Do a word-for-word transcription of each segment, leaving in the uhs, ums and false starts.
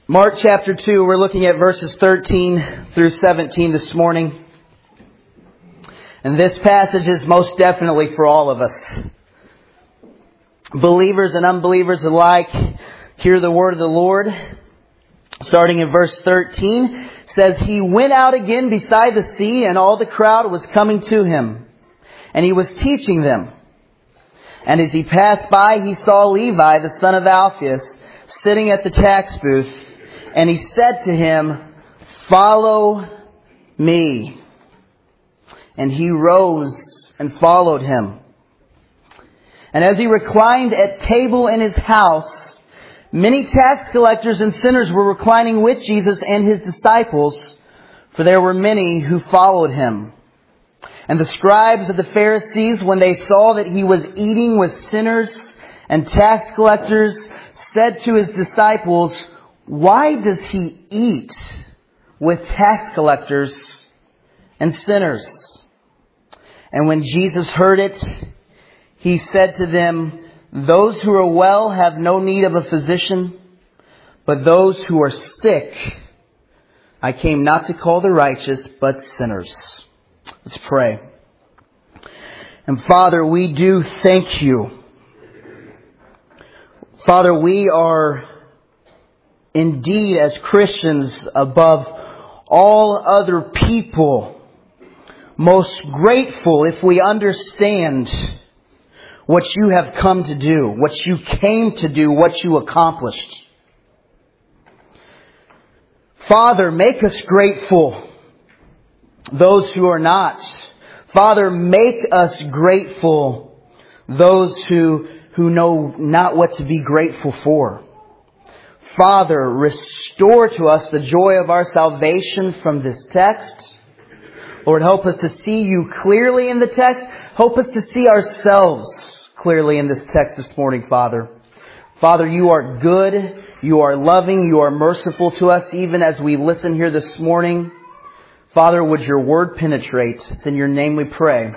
Mark chapter two, we're looking at verses thirteen through seventeen this morning. And this passage is most definitely for all of us. Believers and unbelievers alike, hear the word of the Lord. Starting in verse thirteen, says, He went out again beside the sea, and all the crowd was coming to him. And he was teaching them. And as he passed by, he saw Levi, the son of Alphaeus, sitting at the tax booth. And he said to him, Follow me. And he rose and followed him. And as he reclined at table in his house, many tax collectors and sinners were reclining with Jesus and his disciples, for there were many who followed him. And the scribes of the Pharisees, when they saw that he was eating with sinners and tax collectors, said to his disciples, Why does he eat with tax collectors and sinners? And when Jesus heard it, he said to them, Those who are well have no need of a physician, but those who are sick, I came not to call the righteous, but sinners. Let's pray. And Father, we do thank you. Father, we are indeed as Christians above all other people most grateful if we understand what you have come to do, what you came to do, what you accomplished. Father, make us grateful, those who are not. Father, make us grateful, those who, who know not what to be grateful for. Father, restore to us the joy of our salvation from this text. Lord, help us to see you clearly in the text. Help us to see ourselves clearly in this text this morning, Father. Father, you are good. You are loving. You are merciful to us even as we listen here this morning. Father, would your word penetrate? It's in your name we pray.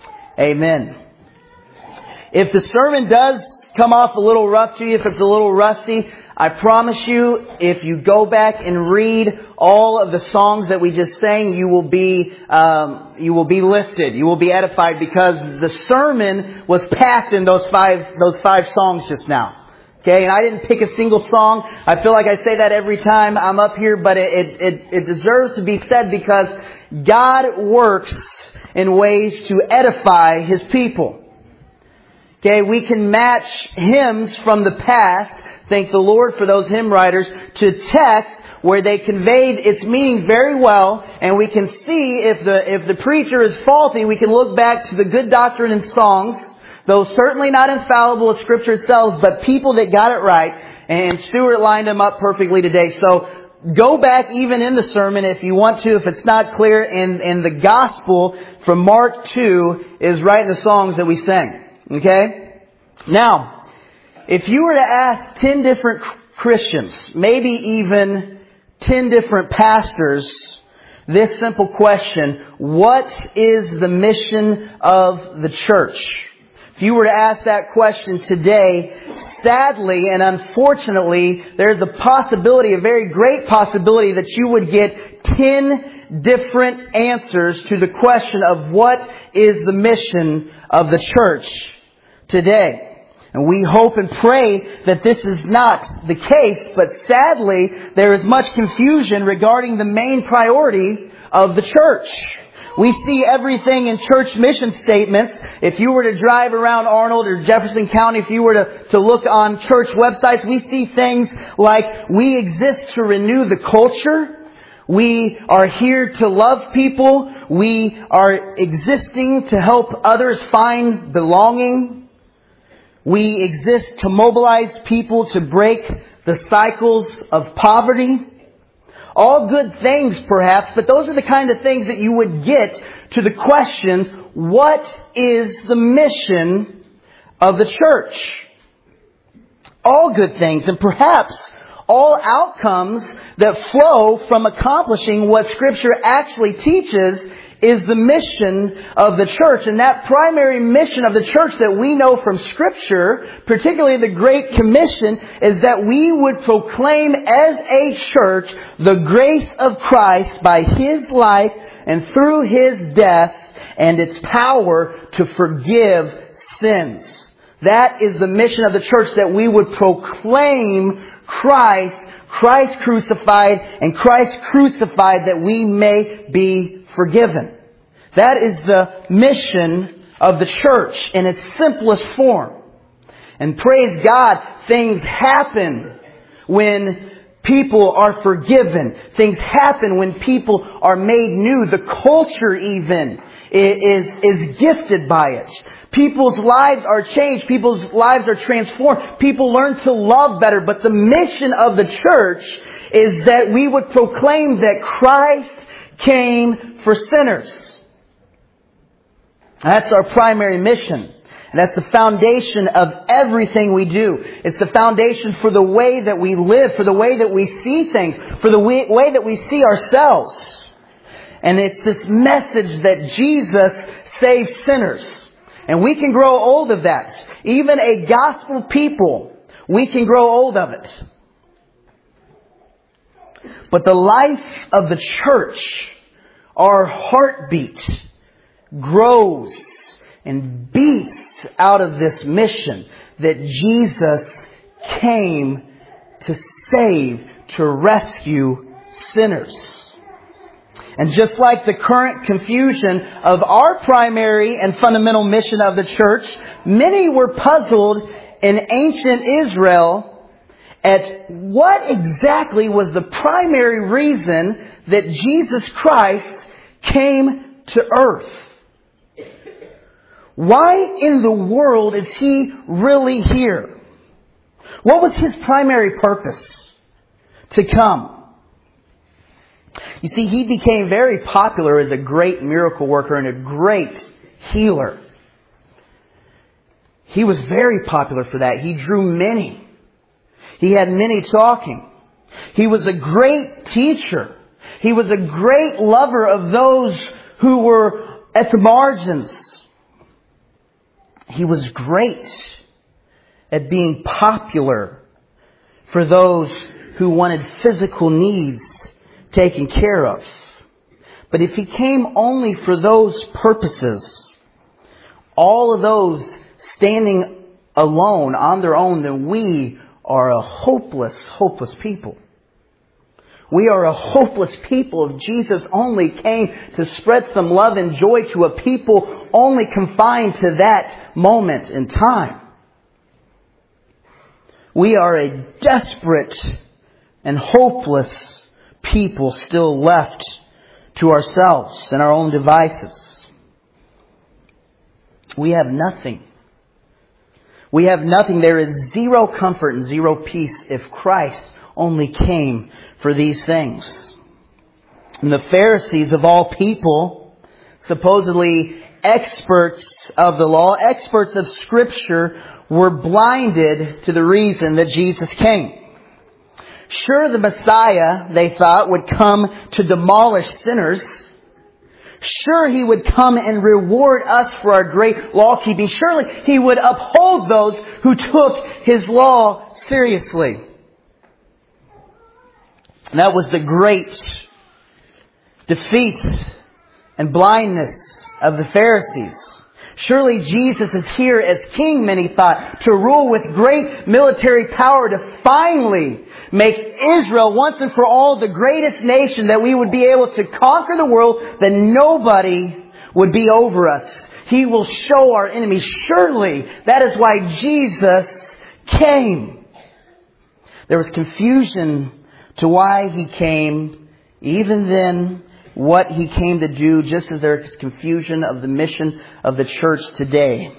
Amen. If the sermon does come off a little rough to you, if it's a little rusty, I promise you, if you go back and read all of the songs that we just sang, you will be um, you will be lifted. You will be edified because the sermon was packed in those five those five songs just now. Okay, and I didn't pick a single song. I feel like I say that every time I'm up here, but it it, it, it deserves to be said because God works in ways to edify His people. Okay, we can match hymns from the past. Thank the Lord for those hymn writers, to text where they conveyed its meaning very well, and we can see if the if the preacher is faulty, we can look back to the good doctrine and songs, though certainly not infallible as Scripture itself, but people that got it right, and Stuart lined them up perfectly today. So go back even in the sermon if you want to, if it's not clear, and, and the gospel from Mark two is right in the songs that we sang. Okay? Now, if you were to ask ten different Christians, maybe even ten different pastors, this simple question, what is the mission of the church? If you were to ask that question today, sadly and unfortunately, there's a possibility, a very great possibility, that you would get ten different answers to the question of what is the mission of the church today. And we hope and pray that this is not the case, but sadly, there is much confusion regarding the main priority of the church. We see everything in church mission statements. If you were to drive around Arnold or Jefferson County, if you were to, to look on church websites, we see things like, we exist to renew the culture. We are here to love people. We are existing to help others find belonging. We exist to mobilize people to break the cycles of poverty. All good things, perhaps, but those are the kind of things that you would get to the question, what is the mission of the church? All good things, and perhaps all outcomes that flow from accomplishing what Scripture actually teaches is the mission of the church. And that primary mission of the church that we know from Scripture, particularly the Great Commission, is that we would proclaim as a church the grace of Christ by His life and through His death and its power to forgive sins. That is the mission of the church, that we would proclaim Christ, Christ crucified, and Christ crucified that we may be forgiven. That is the mission of the church in its simplest form. And praise God, things happen when people are forgiven. Things happen when people are made new. The culture even is, is gifted by it. People's lives are changed. People's lives are transformed. People learn to love better. But the mission of the church is that we would proclaim that Christ came for sinners. That's our primary mission. And that's the foundation of everything we do. It's the foundation for the way that we live, for the way that we see things, for the way, way that we see ourselves. And it's this message that Jesus saves sinners. And we can grow old of that. Even a gospel people, we can grow old of it. But the life of the church, our heartbeat, grows and beats out of this mission that Jesus came to save, to rescue sinners. And just like the current confusion of our primary and fundamental mission of the church, many were puzzled in ancient Israel at what exactly was the primary reason that Jesus Christ came to earth. Why in the world is He really here? What was His primary purpose to come? You see, He became very popular as a great miracle worker and a great healer. He was very popular for that. He drew many. He had many talking. He was a great teacher. He was a great lover of those who were at the margins. He was great at being popular for those who wanted physical needs taken care of. But if He came only for those purposes, all of those standing alone on their own, then we are a hopeless, hopeless people. We are a hopeless people if Jesus only came to spread some love and joy to a people only confined to that moment in time. We are a desperate and hopeless people still left to ourselves and our own devices. We have nothing. We have nothing. There is zero comfort and zero peace if Christ only came for these things. And the Pharisees of all people, supposedly experts of the law, experts of Scripture, were blinded to the reason that Jesus came. Sure, the Messiah, they thought, would come to demolish sinners. Sure, He would come and reward us for our great law-keeping. Surely He would uphold those who took His law seriously. And that was the great defeat and blindness of the Pharisees. Surely Jesus is here as king, many thought, to rule with great military power to finally make Israel once and for all the greatest nation, that we would be able to conquer the world, that nobody would be over us. He will show our enemies. Surely that is why Jesus came. There was confusion to why He came, even then what He came to do, just as there is confusion of the mission of the church today.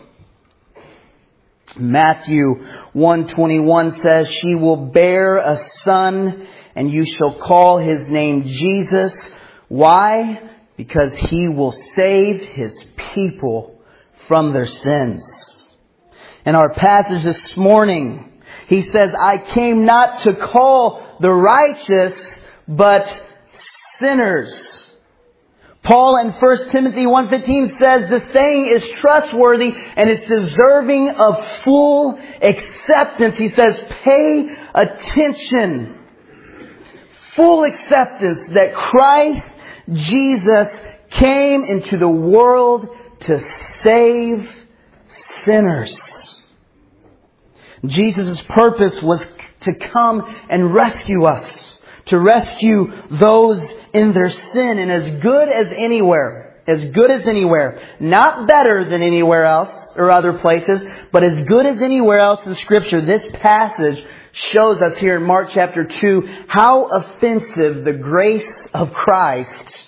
Matthew one twenty-one says, "She will bear a son, and you shall call His name Jesus." Why? Because He will save His people from their sins. In our passage this morning, He says, "I came not to call the righteous, but sinners." Paul in First Timothy one fifteen says the saying is trustworthy and it's deserving of full acceptance. He says, pay attention. Full acceptance that Christ Jesus came into the world to save sinners. Jesus' purpose was to come and rescue us. To rescue those in their sin, and as good as anywhere, as good as anywhere, not better than anywhere else or other places, but as good as anywhere else in Scripture, this passage shows us here in Mark chapter two how offensive the grace of Christ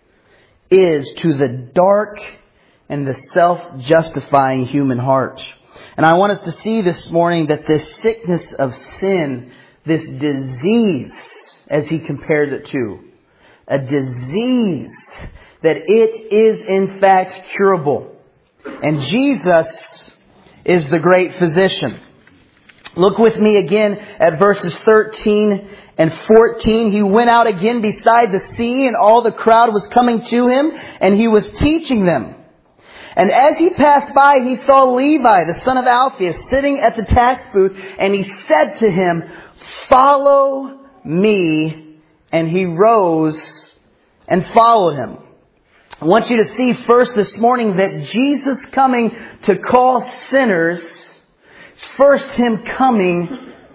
is to the dark and the self-justifying human heart. And I want us to see this morning that this sickness of sin, this disease, as he compares it to, a disease, that it is in fact curable. And Jesus is the great physician. Look with me again at verses thirteen and fourteen. He went out again beside the sea, and all the crowd was coming to him, and he was teaching them. And as he passed by, he saw Levi, the son of Alphaeus, sitting at the tax booth, and he said to him, "Follow me," and he rose and followed him. I want you to see first this morning that Jesus coming to call sinners is first Him coming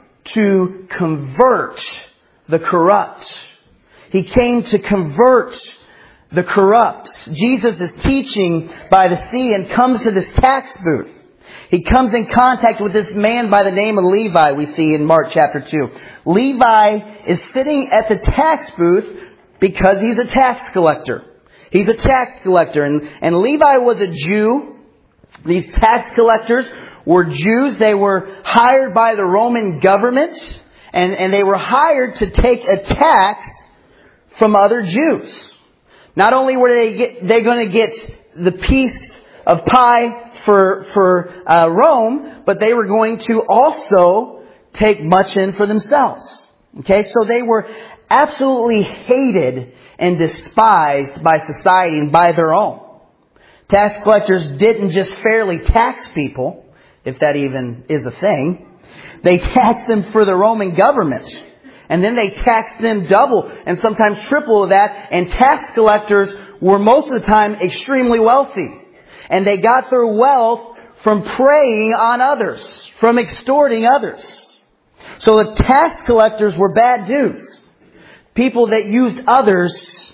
to convert the corrupt. He came to convert the corrupt. Jesus is teaching by the sea and comes to this tax booth. He comes in contact with this man by the name of Levi, we see in Mark chapter two. Levi is sitting at the tax booth because he's a tax collector. He's a tax collector. And, and Levi was a Jew. These tax collectors were Jews. They were hired by the Roman government. And, and they were hired to take a tax from other Jews. Not only were they get, they going to get the piece of pie for for uh, Rome, but they were going to also take much in for themselves. Okay, so they were absolutely hated and despised by society and by their own. Tax collectors didn't just fairly tax people, if that even is a thing. They taxed them for the Roman government. And then they taxed them double and sometimes triple that. And tax collectors were most of the time extremely wealthy. And they got their wealth from preying on others, from extorting others. So the tax collectors were bad dudes. People that used others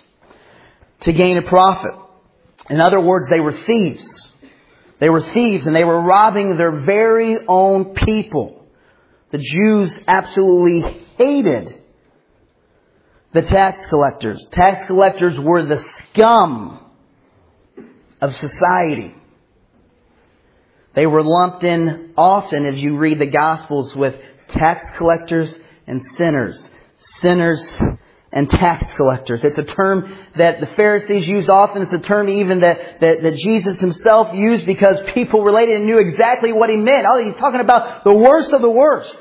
to gain a profit. In other words, they were thieves. They were thieves and they were robbing their very own people. The Jews absolutely hated the tax collectors. Tax collectors were the scum of society. They were lumped in often, if you read the Gospels, with tax collectors and sinners. Sinners and tax collectors. It's a term that the Pharisees used often. It's a term even that, that, that Jesus Himself used because people related and knew exactly what He meant. Oh, He's talking about the worst of the worst.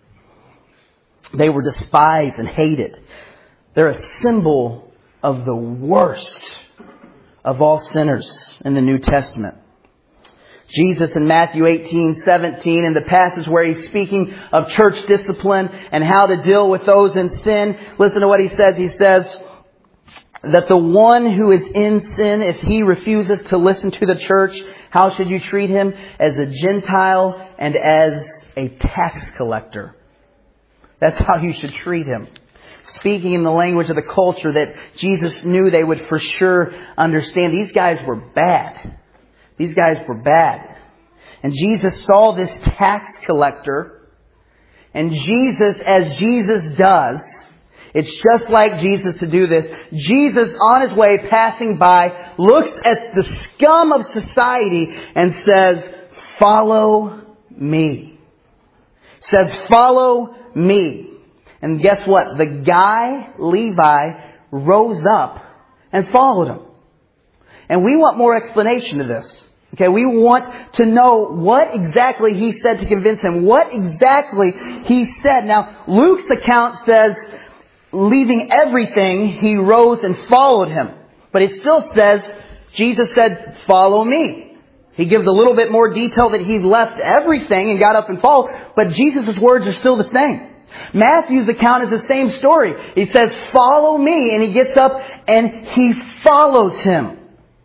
They were despised and hated. They're a symbol of the worst of all sinners in the New Testament. Jesus in Matthew eighteen seventeen, in the passage where He's speaking of church discipline and how to deal with those in sin, listen to what He says. He says that the one who is in sin, if he refuses to listen to the church, how should you treat him? As a Gentile and as a tax collector. That's how you should treat him. Speaking in the language of the culture that Jesus knew they would for sure understand. These guys were bad. These guys were bad. And Jesus saw this tax collector. And Jesus, as Jesus does, it's just like Jesus to do this. Jesus, on His way passing by, looks at the scum of society and says, "Follow me." Says, "Follow me." And guess what? The guy, Levi, rose up and followed Him. And we want more explanation to this. Okay, we want to know what exactly He said to convince him. What exactly He said. Now, Luke's account says, leaving everything, He rose and followed Him. But it still says, Jesus said, follow me. He gives a little bit more detail that he left everything and got up and followed. But Jesus' words are still the same. Matthew's account is the same story. He says, follow me. And he gets up and he follows him.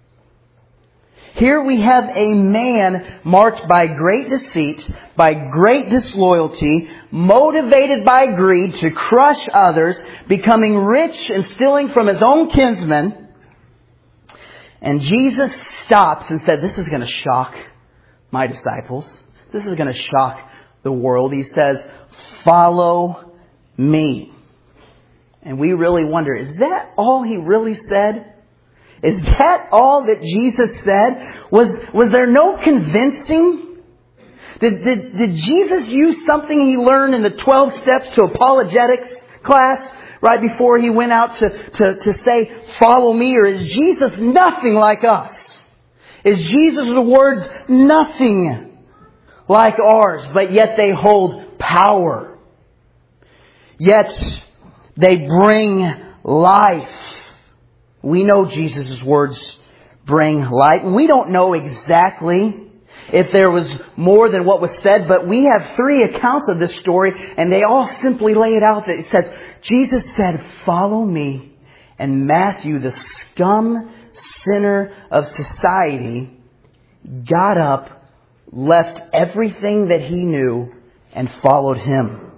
Here we have a man marked by great deceit, by great disloyalty, motivated by greed to crush others, becoming rich and stealing from his own kinsmen. And Jesus stops and said, this is going to shock my disciples. This is going to shock the world. He says, follow me. And we really wonder, is that all he really said? Is that all that Jesus said? Was, was there no convincing? Did, did, did Jesus use something he learned in the twelve steps to apologetics class right before he went out to, to, to say, follow me? Or is Jesus nothing like us? Is Jesus' words nothing like ours, but yet they hold power? Yet they bring life. We know Jesus' words bring life. We don't know exactly if there was more than what was said, but we have three accounts of this story, and they all simply lay it out. That it says, Jesus said, follow me. And Matthew, the scum sinner of society, got up, left everything that he knew, and followed him.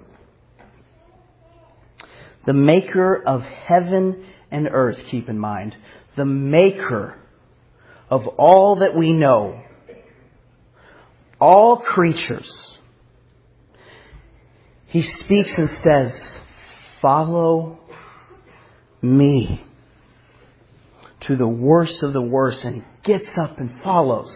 The maker of heaven and earth, keep in mind. The maker of all that we know. All creatures. He speaks and says, follow me. To the worst of the worst. And he gets up and follows.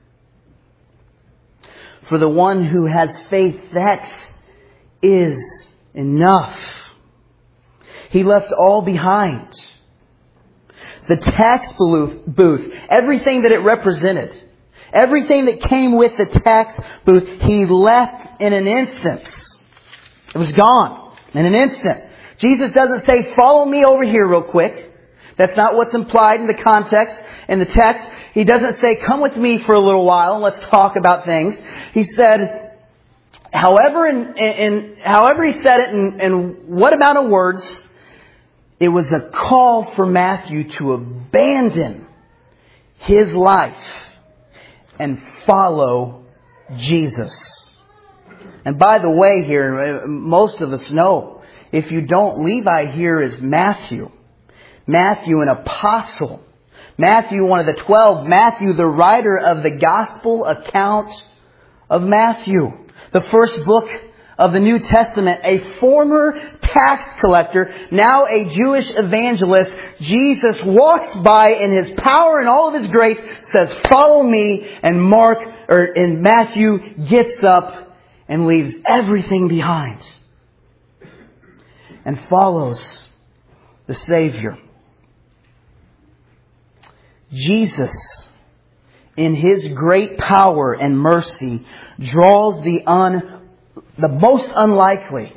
For the one who has faith, that is enough. He left all behind. The tax booth, everything that it represented, everything that came with the tax booth, he left in an instant. It was gone in an instant. Jesus doesn't say, follow me over here real quick. That's not what's implied in the context, in the text. He doesn't say, come with me for a little while and let's talk about things. He said, however, in, in however he said it in, in what amount of words, it was a call for Matthew to abandon his life and follow Jesus. And by the way here, most of us know, if you don't, Levi here is Matthew. Matthew, an apostle. Matthew, one of the twelve. Matthew, the writer of the gospel account of Matthew. The first book of the New Testament, a former tax collector, now a Jewish evangelist. Jesus walks by in his power and all of his grace, says, follow me, and Mark, or in Matthew, gets up and leaves everything behind and follows the Savior. Jesus, in His great power and mercy, draws the un the most unlikely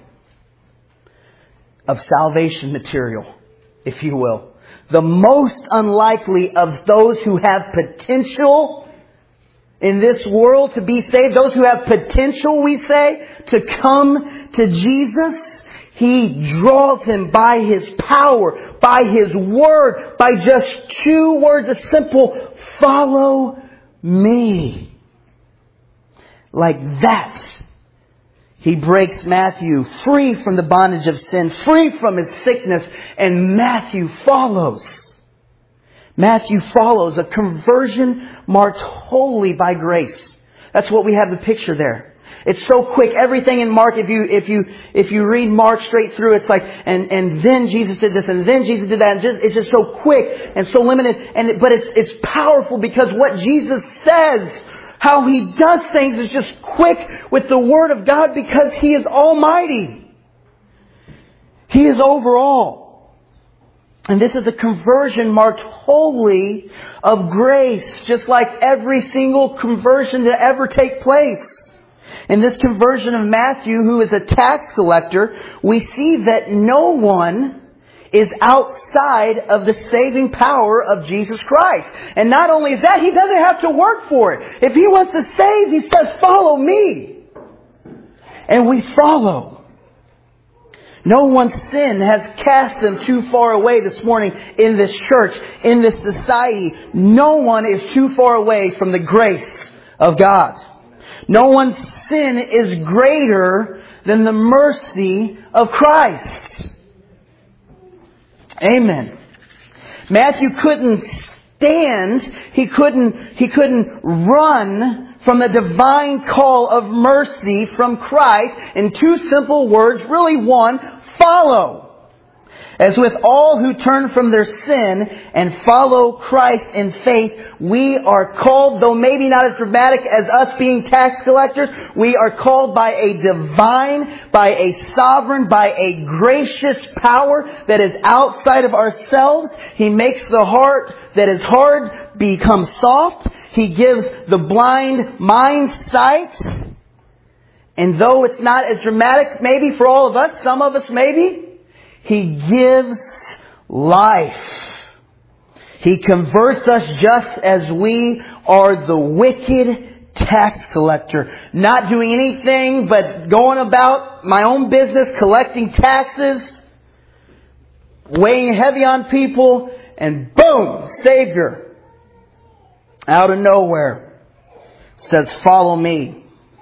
of salvation material, if you will. The most unlikely of those who have potential in this world to be saved. Those who have potential, we say, to come to Jesus. He draws him by His power, by His word, by just two words, a simple, follow me. Like that. He breaks Matthew free from the bondage of sin, free from his sickness, and Matthew follows. Matthew follows a conversion marked wholly by grace. That's what we have the picture there. It's so quick. Everything in Mark, if you if you if you read Mark straight through, it's like and and then Jesus did this and then Jesus did that. And just, it's just so quick and so limited. And but it's it's powerful because what Jesus says, how He does things, is just quick with the Word of God because He is almighty. He is over all. And this is a conversion marked wholly of grace, just like every single conversion to ever take place. In this conversion of Matthew, who is a tax collector, we see that no one is outside of the saving power of Jesus Christ. And not only is that, He doesn't have to work for it. If He wants to save, He says, follow me. And we follow. No one's sin has cast them too far away this morning in this church, in this society. No one is too far away from the grace of God. No one's sin is greater than the mercy of Christ. Amen. Matthew couldn't stand, he couldn't, he couldn't run from the divine call of mercy from Christ in two simple words, really one, follow. As with all who turn from their sin and follow Christ in faith, we are called, though maybe not as dramatic as us being tax collectors, we are called by a divine, by a sovereign, by a gracious power that is outside of ourselves. He makes the heart that is hard become soft. He gives the blind mind sight. And though it's not as dramatic maybe for all of us, some of us maybe, He gives life. He converts us just as we are the wicked tax collector. Not doing anything but going about my own business, collecting taxes, weighing heavy on people, and boom, Savior. Out of nowhere. Says, follow me.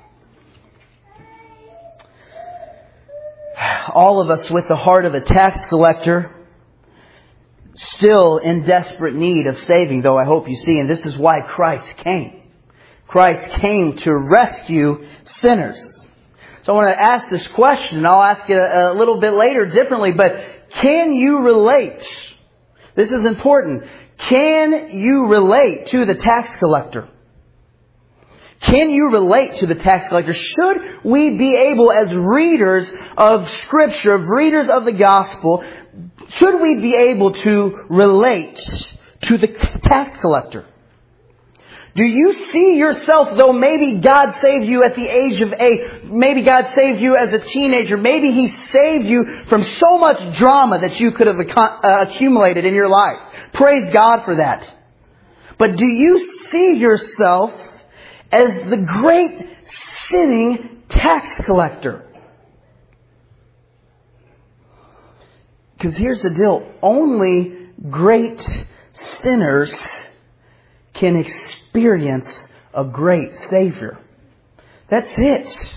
All of us with the heart of a tax collector, still in desperate need of saving, though I hope you see. And this is why Christ came. Christ came to rescue sinners. So I want to ask this question. I'll ask it a little bit later differently, but can you relate? This is important. Can you relate to the tax collector? Can you relate to the tax collector? Should we be able, as readers of Scripture, of readers of the Gospel, should we be able to relate to the tax collector? Do you see yourself, though maybe God saved you at the age of eight, maybe God saved you as a teenager, maybe He saved you from so much drama that you could have accumulated in your life. Praise God for that. But do you see yourself as the great sinning tax collector? Because here's the deal. Only great sinners can experience a great Savior. That's it.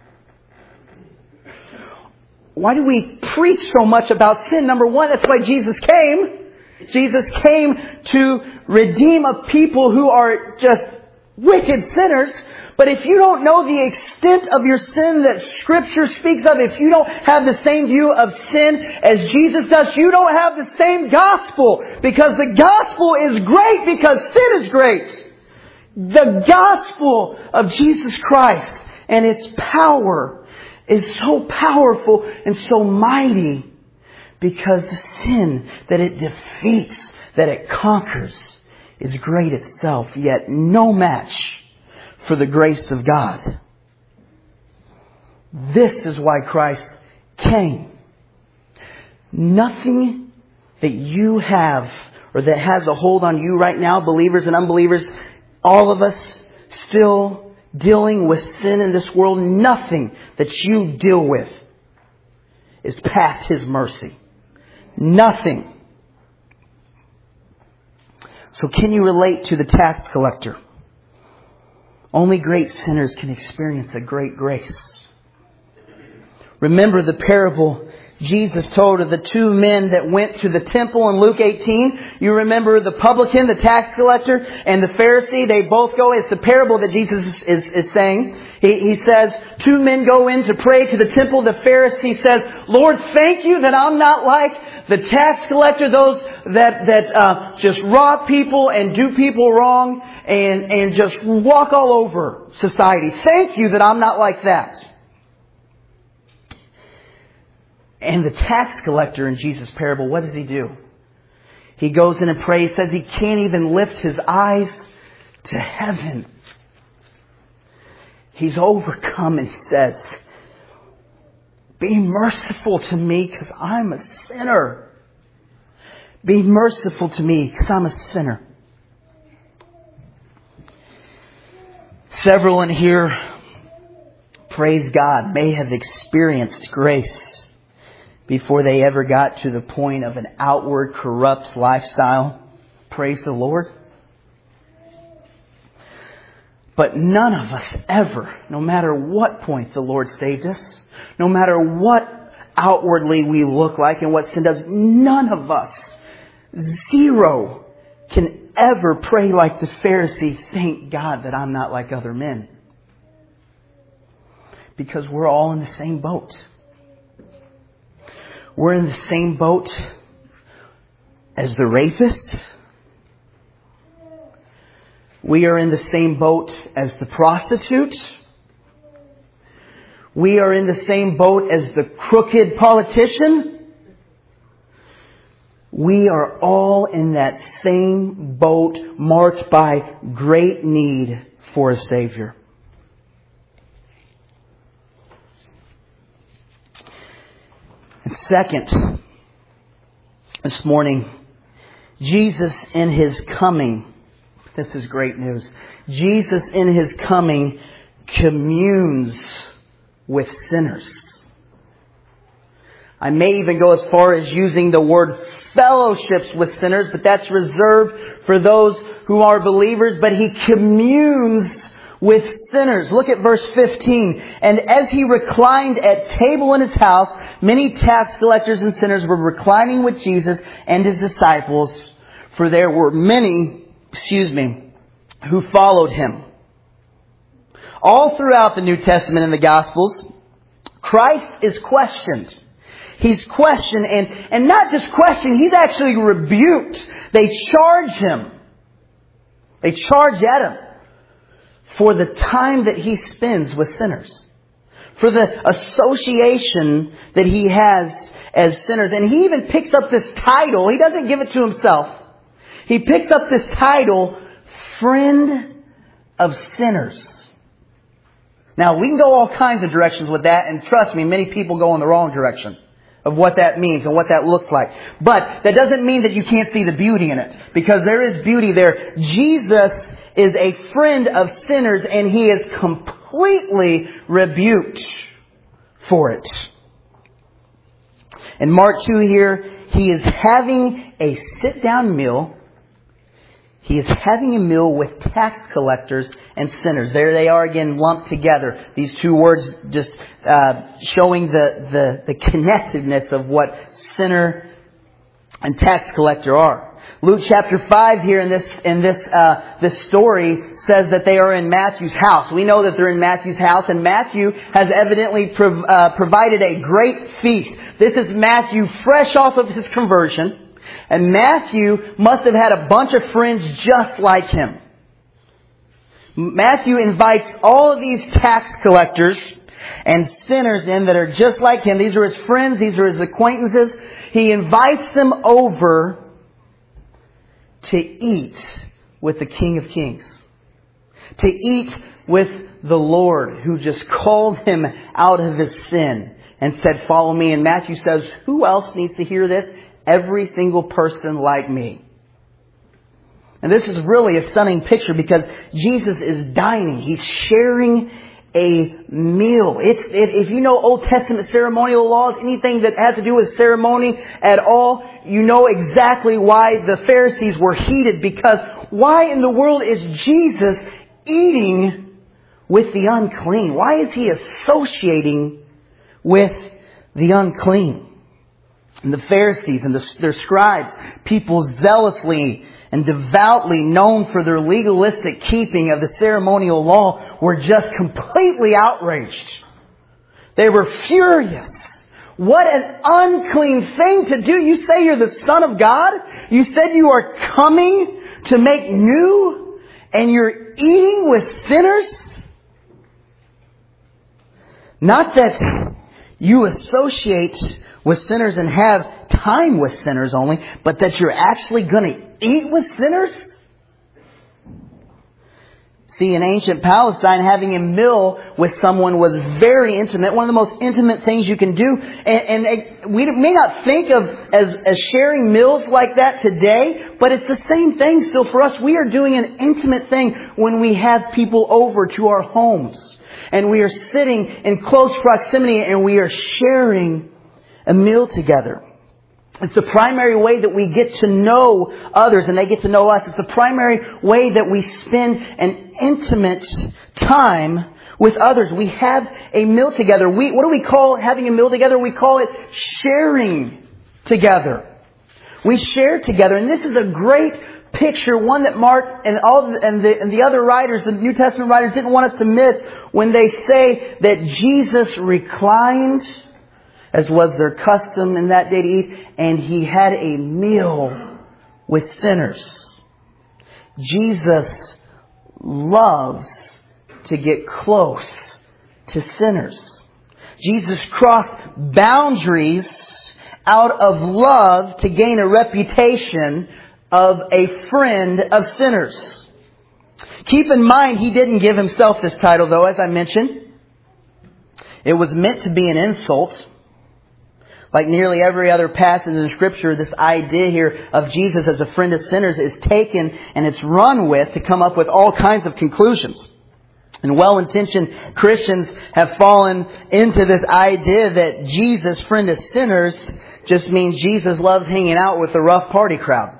Why do we preach so much about sin? Number one, that's why Jesus came. Jesus came to redeem a people who are just wicked sinners. But if you don't know the extent of your sin that Scripture speaks of, if you don't have the same view of sin as Jesus does, you don't have the same gospel. Because the gospel is great because sin is great. The gospel of Jesus Christ and its power is so powerful and so mighty because the sin that it defeats, that it conquers, is great itself, yet no match for the grace of God. This is why Christ came. Nothing that you have or that has a hold on you right now, believers and unbelievers, all of us still dealing with sin in this world, nothing that you deal with is past His mercy. Nothing. So can you relate to the tax collector? Only great sinners can experience a great grace. Remember the parable Jesus told of the two men that went to the temple in Luke eighteen. You remember the publican, the tax collector, and the Pharisee. They both go. It's the parable that Jesus is, is saying. He, he says, two men go in to pray to the temple. The Pharisee says, Lord, thank you that I'm not like the tax collector, those that that uh, just rob people and do people wrong and, and just walk all over society. Thank you that I'm not like that. And the tax collector in Jesus' parable, what does he do? He goes in and prays, says he can't even lift his eyes to heaven. He's overcome and says, be merciful to me because I'm a sinner. Be merciful to me because I'm a sinner. Several in here, praise God, may have experienced grace before they ever got to the point of an outward corrupt lifestyle. Praise the Lord. But none of us ever, no matter what point the Lord saved us, no matter what outwardly we look like and what sin does, none of us, zero, can ever pray like the Pharisee, thank God that I'm not like other men. Because we're all in the same boat. We're in the same boat as the rapist. We are in the same boat as the prostitute. We are in the same boat as the crooked politician. We are all in that same boat marked by great need for a Savior. And second, this morning, Jesus in His coming. This is great news. Jesus in His coming communes with sinners. I may even go as far as using the word fellowships with sinners, but that's reserved for those who are believers. But He communes with sinners. Look at verse fifteen. And as He reclined at table in His house, many tax collectors and sinners were reclining with Jesus and His disciples, for there were many, excuse me, who followed Him. All throughout the New Testament and the Gospels, Christ is questioned. He's questioned, and, and not just questioned, He's actually rebuked. They charge Him. They charge at Him for the time that He spends with sinners. For the association that He has as sinners. And He even picks up this title. He doesn't give it to Himself. He picked up this title, Friend of Sinners. Now, we can go all kinds of directions with that, and trust me, many people go in the wrong direction of what that means and what that looks like. But that doesn't mean that you can't see the beauty in it, because there is beauty there. Jesus is a friend of sinners, and He is completely rebuked for it. In Mark two here, He is having a sit-down meal. He is having a meal with tax collectors and sinners. There they are again, lumped together. These two words just uh, showing the, the, the connectedness of what sinner and tax collector are. Luke chapter five here in this in this uh, this story says that they are in Matthew's house. We know that they're in Matthew's house, and Matthew has evidently prov- uh, provided a great feast. This is Matthew fresh off of his conversion. And Matthew must have had a bunch of friends just like him. Matthew invites all of these tax collectors and sinners in that are just like him. These are his friends. These are his acquaintances. He invites them over to eat with the King of Kings. To eat with the Lord who just called him out of his sin and said, follow me. And Matthew says, who else needs to hear this? Every single person like me. And this is really a stunning picture because Jesus is dining. He's sharing a meal. It's, if, if you know Old Testament ceremonial laws, anything that has to do with ceremony at all, you know exactly why the Pharisees were heated. Because why in the world is Jesus eating with the unclean? Why is He associating with the unclean? And the Pharisees and the, their scribes, people zealously and devoutly known for their legalistic keeping of the ceremonial law, were just completely outraged. They were furious. What an unclean thing to do. You say you're the Son of God? You said you are coming to make new, and you're eating with sinners? Not that you associate with sinners and have time with sinners only, but that you're actually going to eat with sinners? See, in ancient Palestine, having a meal with someone was very intimate. One of the most intimate things you can do. And, and we may not think of as, as sharing meals like that today, but it's the same thing still for us. We are doing an intimate thing when we have people over to our homes. And we are sitting in close proximity and we are sharing a meal together. It's the primary way that we get to know others and they get to know us. It's the primary way that we spend an intimate time with others. We have a meal together. We, what do we call having a meal together? We call it sharing together. We share together. And this is a great picture, one that Mark and all the, and the, and the other writers, the New Testament writers, didn't want us to miss when they say that Jesus reclined, as was their custom in that day to eat, and He had a meal with sinners. Jesus loves to get close to sinners. Jesus crossed boundaries out of love to gain a reputation of a friend of sinners. Keep in mind, He didn't give Himself this title, though, as I mentioned. It was meant to be an insult. Like nearly every other passage in Scripture, this idea here of Jesus as a friend of sinners is taken and it's run with to come up with all kinds of conclusions. And well-intentioned Christians have fallen into this idea that Jesus, friend of sinners, just means Jesus loves hanging out with the rough party crowd.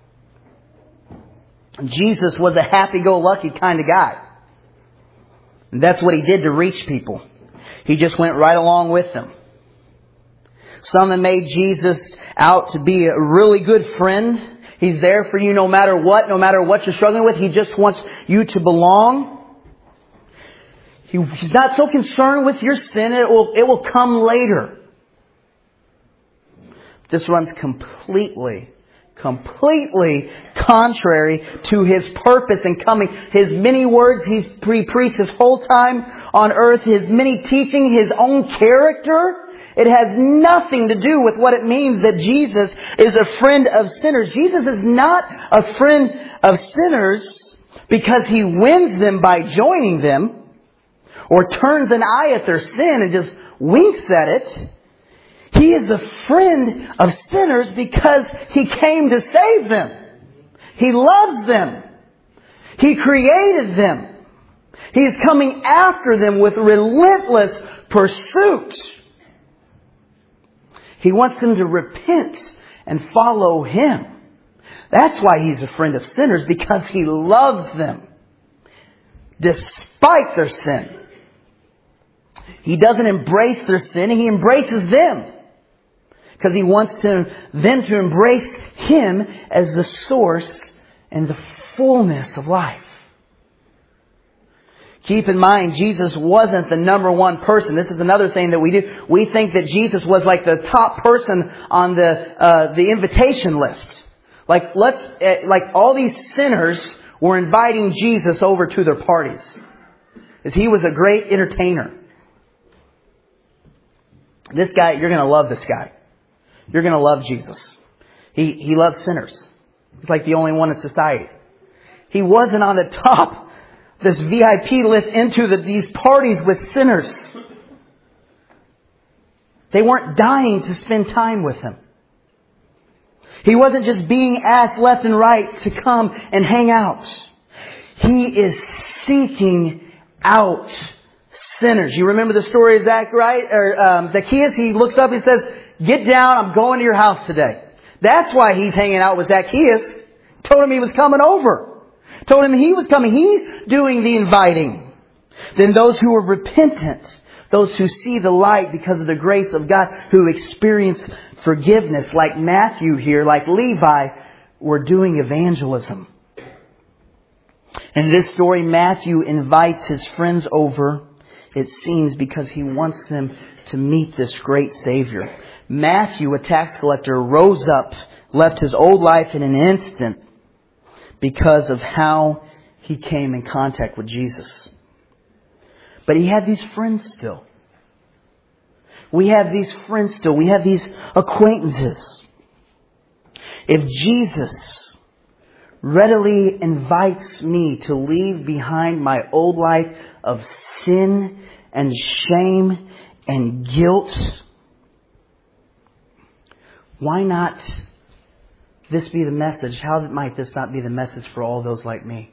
Jesus was a happy-go-lucky kind of guy. And that's what He did to reach people. He just went right along with them. Some have made Jesus out to be a really good friend. He's there for you no matter what, no matter what you're struggling with. He just wants you to belong. He, he's not so concerned with your sin. It will, it will come later. This runs completely, completely contrary to His purpose in coming. His many words He's pre-preached His whole time on earth, His many teaching, His own character. It has nothing to do with what it means that Jesus is a friend of sinners. Jesus is not a friend of sinners because He wins them by joining them or turns an eye at their sin and just winks at it. He is a friend of sinners because He came to save them. He loves them. He created them. He is coming after them with relentless pursuit. He wants them to repent and follow Him. That's why He's a friend of sinners, because He loves them despite their sin. He doesn't embrace their sin, He embraces them because He wants to, them to embrace Him as the source and the fullness of life. Keep in mind, Jesus wasn't the number one person. This is another thing that we do. We think that Jesus was like the top person on the uh, the invitation list. Like let's uh, like all these sinners were inviting Jesus over to their parties, as He was a great entertainer. This guy, you're going to love this guy. You're going to love Jesus. He he loves sinners. He's like the only one in society. He wasn't on the top. This V I P list into the, these parties with sinners. They weren't dying to spend time with Him. He wasn't just being asked left and right to come and hang out. He is seeking out sinners. You remember the story of Zacharias, or um, Zacchaeus? He looks up and says, "Get down, I'm going to your house today." That's why he's hanging out with Zacchaeus. Told him he was coming over. Told him he was coming. He's doing the inviting. Then those who are repentant, those who see the light because of the grace of God, who experience forgiveness, like Matthew here, like Levi, were doing evangelism. In this story, Matthew invites his friends over, it seems, because he wants them to meet this great Savior. Matthew, a tax collector, rose up, left his old life in an instant, because of how he came in contact with Jesus. But he had these friends still. We have these friends still. We have these acquaintances. If Jesus readily invites me to leave behind my old life of sin and shame and guilt. Why not this be the message? How might this not be the message for all those like me?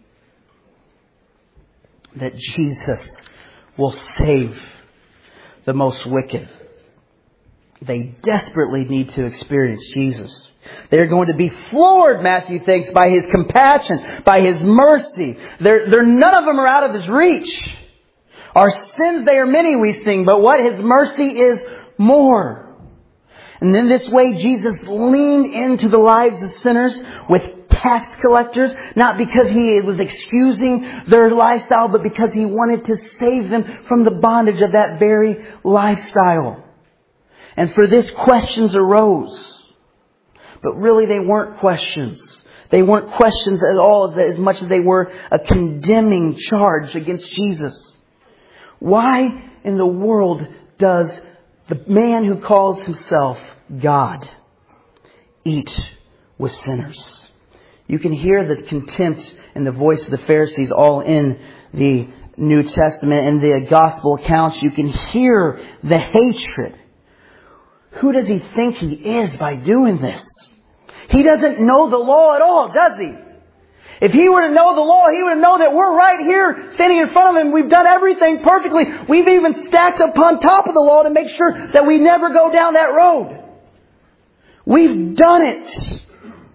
That Jesus will save the most wicked. They desperately need to experience Jesus. They're going to be floored, Matthew thinks, by His compassion, by His mercy. They're, they're, none of them are out of His reach. Our sins, they are many, we sing, but what? His mercy is more. And in this way, Jesus leaned into the lives of sinners with tax collectors, not because He was excusing their lifestyle, but because He wanted to save them from the bondage of that very lifestyle. And for this, questions arose. But really, they weren't questions. They weren't questions at all as much as they were a condemning charge against Jesus. Why in the world does the man who calls himself God eat with sinners? You can hear the contempt in the voice of the Pharisees all in the New Testament and the gospel accounts. You can hear the hatred. Who does he think he is by doing this? He doesn't know the law at all, does he? If he were to know the law, he would know that we're right here standing in front of him. We've done everything perfectly. We've even stacked upon top of the law to make sure that we never go down that road. We've done it.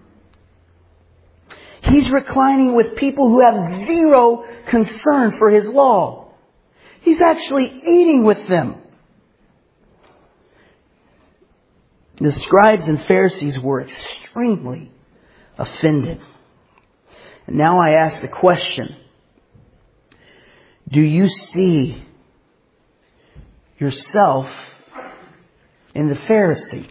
He's reclining with people who have zero concern for His law. He's actually eating with them. The scribes and Pharisees were extremely offended. And now I ask the question, do you see yourself in the Pharisee?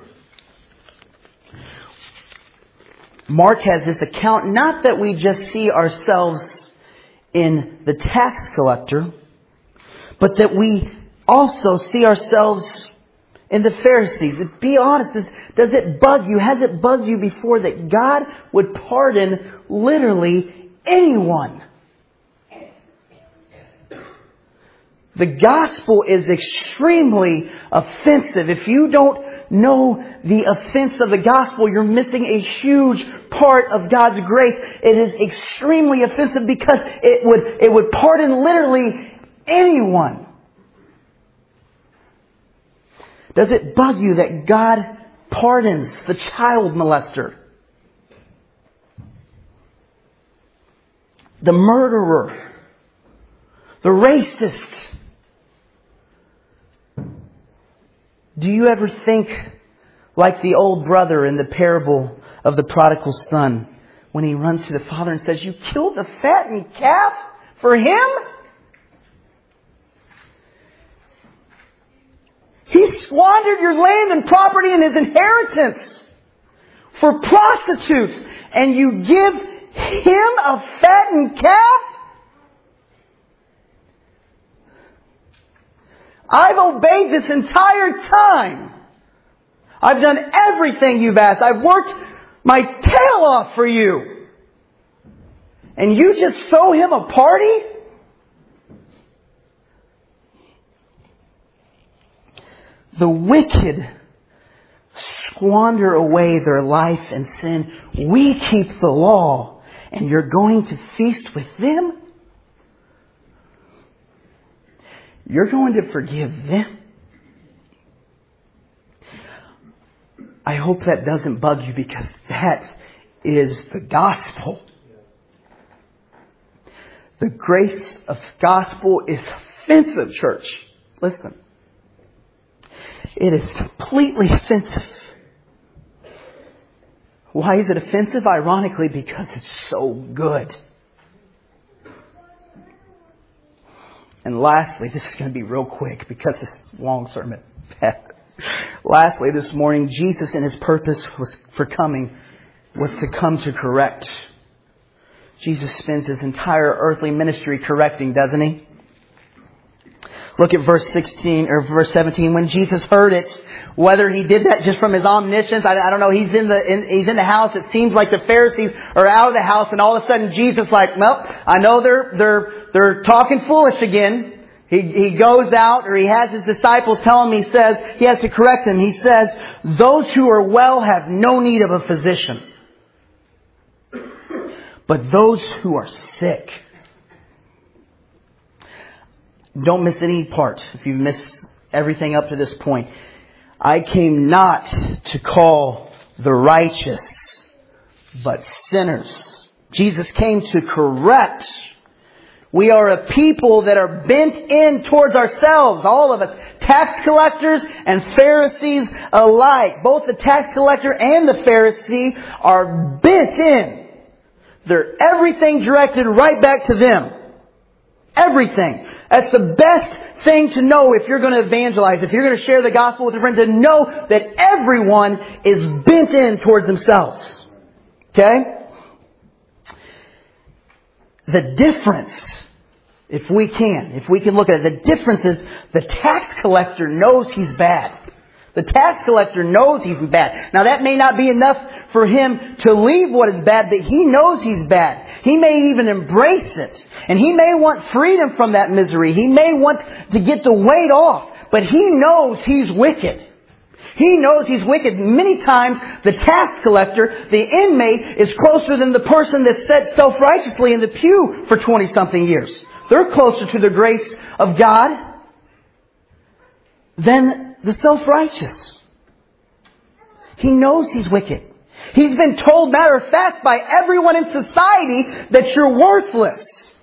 Mark has this account, not that we just see ourselves in the tax collector, but that we also see ourselves in the Pharisees. Be honest, does it bug you? Has it bugged you before that God would pardon literally anyone? The gospel is extremely offensive. If you don't know the offense of the gospel, you're missing a huge part of God's grace. It is extremely offensive because it would, it would pardon literally anyone. Does it bug you that God pardons the child molester, the murderer, the racist? Do you ever think like the old brother in the parable of the prodigal son when he runs to the father and says, "You killed the fattened calf for him?" He squandered your land and property and his inheritance for prostitutes, and you give him a fattened calf? I've obeyed this entire time. I've done everything you've asked. I've worked my tail off for you. And you just throw him a party? The wicked squander away their life in sin. We keep the law, and you're going to feast with them? You're going to forgive them? I hope that doesn't bug you, because that is the gospel. The grace of gospel is offensive, church. Listen. It is completely offensive. Why is it offensive? Ironically, because it's so good. And lastly, this is going to be real quick because this is a long sermon. Lastly, this morning, Jesus and His purpose was for coming was to come to correct. Jesus spends His entire earthly ministry correcting, doesn't He? Look at verse sixteen or verse seventeen. When Jesus heard it, whether He did that just from His omniscience, I, I don't know. He's in the in, He's in the house. It seems like the Pharisees are out of the house, and all of a sudden Jesus, like, well, I know they're they're they're talking foolish again. He he goes out, or He has His disciples tell Him. He says He has to correct them. He says, "Those who are well have no need of a physician, but those who are sick." Don't miss any part if you miss everything up to this point. I came not to call the righteous, but sinners. Jesus came to correct. We are a people that are bent in towards ourselves, all of us. Tax collectors and Pharisees alike. Both the tax collector and the Pharisee are bent in. They're everything directed right back to them. Everything. That's the best thing to know if you're going to evangelize, if you're going to share the gospel with your friends, to know that everyone is bent in towards themselves. Okay? The difference, if we can, if we can look at it, the difference is the tax collector knows he's bad. The tax collector knows he's bad. Now that may not be enough for him to leave what is bad, but he knows he's bad. He may even embrace it. And he may want freedom from that misery. He may want to get the weight off. But he knows he's wicked. He knows he's wicked. Many times the tax collector, the inmate, is closer than the person that sat self-righteously in the pew for twenty-something years. They're closer to the grace of God than the self-righteous. He knows he's wicked. He's been told, matter of fact, by everyone in society that you're worthless.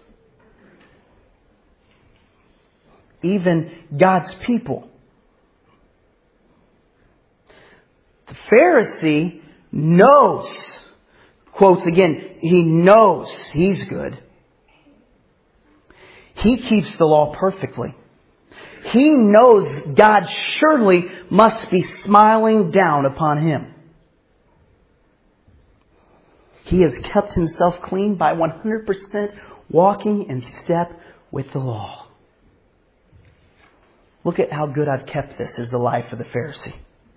Even God's people. The Pharisee knows, quotes again, he knows he's good. He keeps the law perfectly. He knows God surely must be smiling down upon him. He has kept himself clean by one hundred percent walking in step with the law. Look at how good I've kept this, is the life of the Pharisee.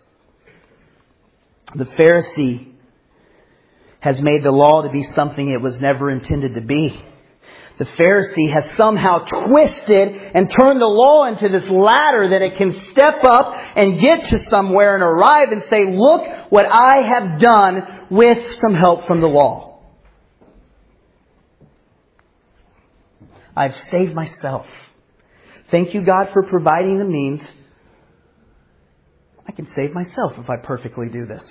The Pharisee has made the law to be something it was never intended to be. The Pharisee has somehow twisted and turned the law into this ladder that it can step up and get to somewhere and arrive and say, look what I have done with some help from the law. I've saved myself. Thank you, God, for providing the means. I can save myself if I perfectly do this.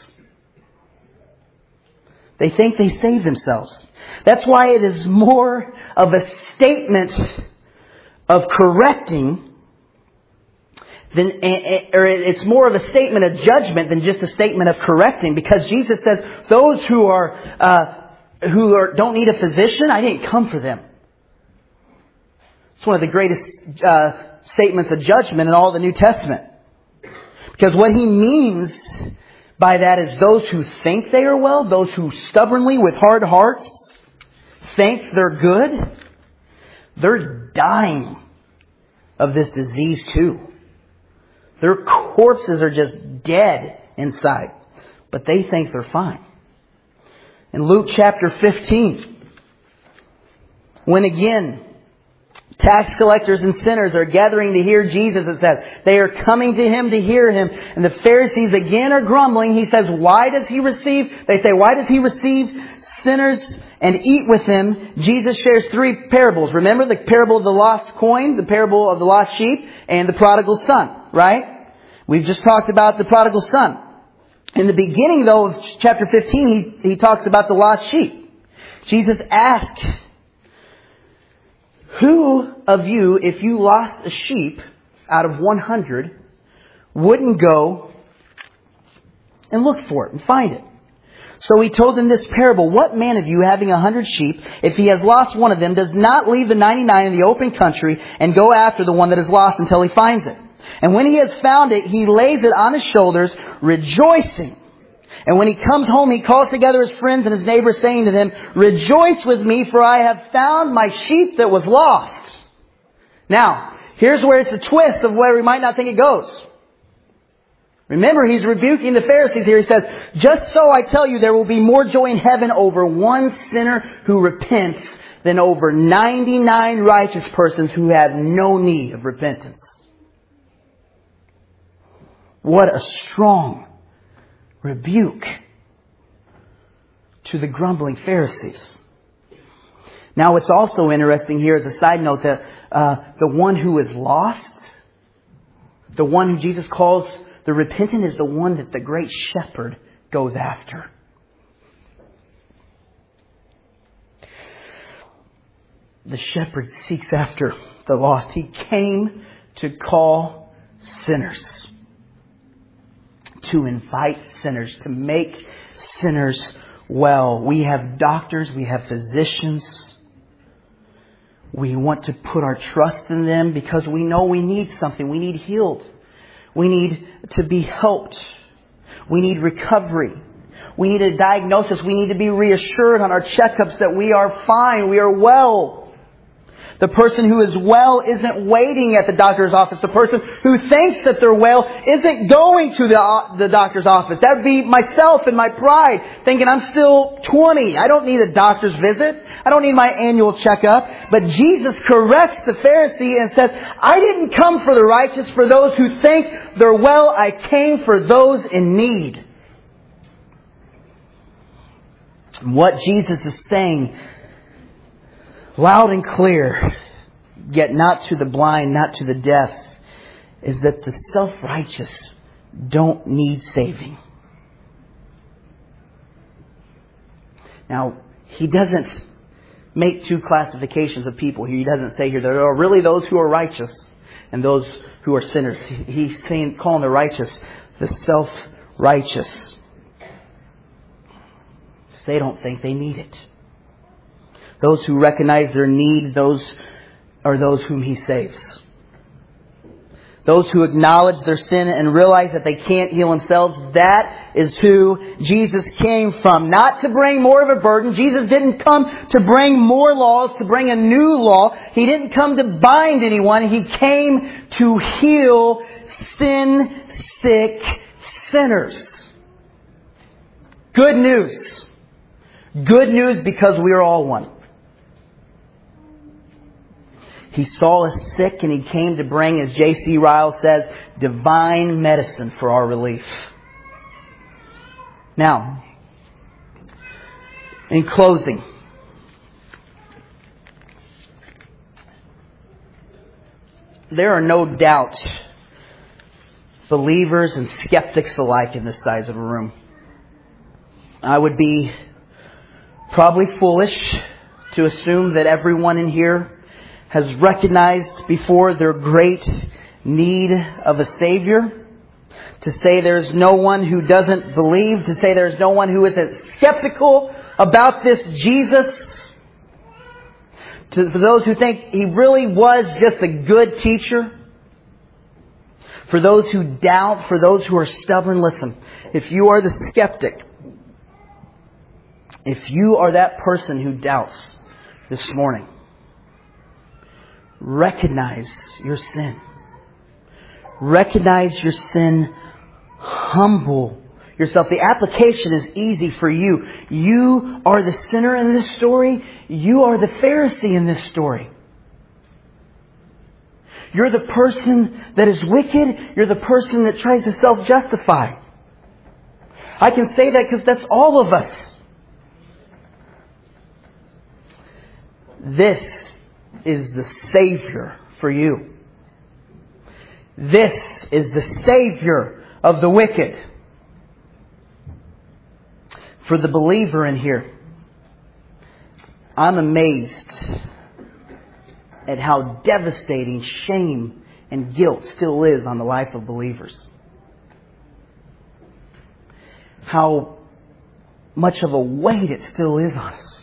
They think they save themselves. That's why it is more of a statement of correcting than, or it's more of a statement of judgment than just a statement of correcting. Because Jesus says, those who are uh, who are don't need a physician, I didn't come for them. It's one of the greatest uh, statements of judgment in all the New Testament. Because what he means by that is those who think they are well, those who stubbornly, with hard hearts, think they're good, they're dying of this disease too. Their corpses are just dead inside, but they think they're fine. In Luke chapter fifteen, when again tax collectors and sinners are gathering to hear Jesus, it says. They are coming to Him to hear Him. And the Pharisees again are grumbling. He says, why does He receive? They say, why does He receive sinners and eat with them? Jesus shares three parables. Remember the parable of the lost coin, the parable of the lost sheep, and the prodigal son, right? We've just talked about the prodigal son. In the beginning, though, of chapter fifteen, he, he talks about the lost sheep. Jesus asked, who of you, if you lost a sheep out of one hundred, wouldn't go and look for it and find it? So he told them this parable. What man of you, having a hundred sheep, if he has lost one of them, does not leave the ninety-nine in the open country and go after the one that is lost until he finds it? And when he has found it, he lays it on his shoulders, rejoicing. And when he comes home, he calls together his friends and his neighbors, saying to them, rejoice with me, for I have found my sheep that was lost. Now, Here's where it's a twist of where we might not think it goes. Remember, He's rebuking the Pharisees here. He says, just so I tell you, there will be more joy in heaven over one sinner who repents than over ninety-nine righteous persons who have no need of repentance. What a strong rebuke to the grumbling Pharisees. Now, it's also interesting here as a side note that uh, the one who is lost, the one who Jesus calls the repentant, is the one that the great shepherd goes after. The shepherd seeks after the lost. He came to call sinners, to invite sinners, to make sinners well. We have doctors, we have physicians. We want to put our trust in them because we know we need something. We need healed. We need to be helped. We need recovery. We need a diagnosis. We need to be reassured on our checkups that we are fine. We are well. The person who is well isn't waiting at the doctor's office. The person who thinks that they're well isn't going to the, the doctor's office. That would be myself and my pride, thinking I'm still twenty. I don't need a doctor's visit. I don't need my annual checkup. But Jesus corrects the Pharisee and says, I didn't come for the righteous, for those who think they're well. I came for those in need. And what Jesus is saying, loud and clear, yet not to the blind, not to the deaf, is that the self-righteous don't need saving. Now, He doesn't make two classifications of people here. He doesn't say here there are really those who are righteous and those who are sinners. He's saying, calling the righteous the self-righteous. They don't think they need it. Those who recognize their need, those are those whom He saves. Those who acknowledge their sin and realize that they can't heal themselves, that is who Jesus came from. Not to bring more of a burden. Jesus didn't come to bring more laws, to bring a new law. He didn't come to bind anyone. He came to heal sin-sick sinners. Good news. Good news because we are all one. He saw us sick and He came to bring, as J C Ryle says, divine medicine for our relief. Now, in closing, there are no doubt believers and skeptics alike in this size of a room. I would be probably foolish to assume that everyone in here has recognized before their great need of a Savior. To say there's no one who doesn't believe. To say there's no one who isn't skeptical about this Jesus. To, for those who think He really was just a good teacher. For those who doubt. For those who are stubborn. Listen, if you are the skeptic, if you are that person who doubts this morning, recognize your sin. Recognize your sin. Humble yourself. The application is easy for you. You are the sinner in this story. You are the Pharisee in this story. You're the person that is wicked. You're the person that tries to self-justify. I can say that because that's all of us. This is the Savior for you. This is the Savior of the wicked. For the believer in here, I'm amazed at how devastating shame and guilt still is on the life of believers. How much of a weight it still is on us.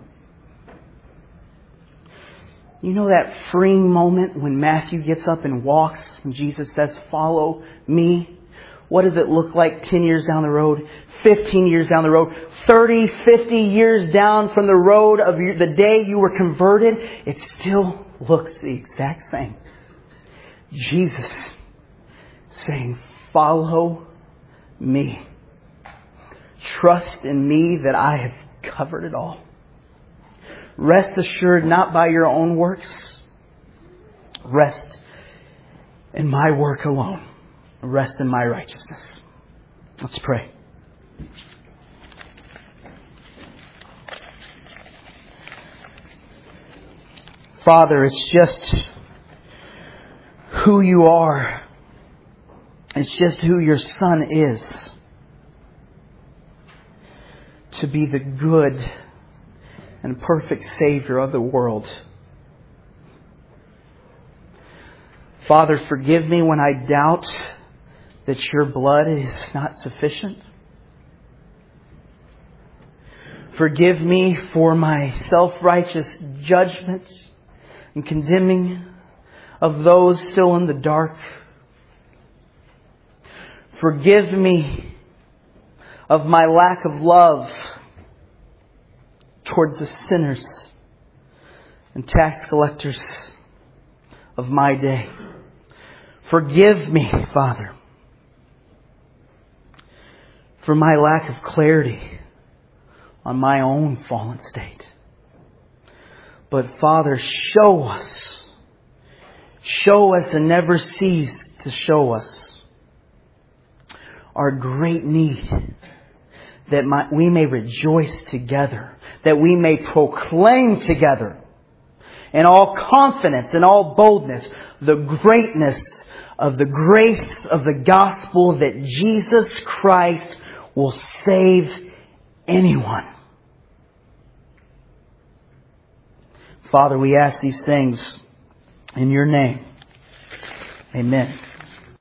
You know that freeing moment when Matthew gets up and walks and Jesus says, follow me? What does it look like ten years down the road, fifteen years down the road, thirty, fifty years down from the road of the day you were converted? It still looks the exact same. Jesus saying, follow me. Trust in me that I have covered it all. Rest assured not by your own works. Rest in my work alone. Rest in my righteousness. Let's pray. Father, it's just who you are. It's just who your Son is. To be the good and perfect Savior of the world. Father, forgive me when I doubt that your blood is not sufficient. Forgive me for my self-righteous judgments and condemning of those still in the dark. Forgive me of my lack of love towards the sinners and tax collectors of my day. Forgive me, Father, for my lack of clarity on my own fallen state. But Father, show us, show us and never cease to show us our great need, that my, we may rejoice together, that we may proclaim together in all confidence and all boldness the greatness of the grace of the gospel, that Jesus Christ will save anyone. Father, we ask these things in your name. Amen.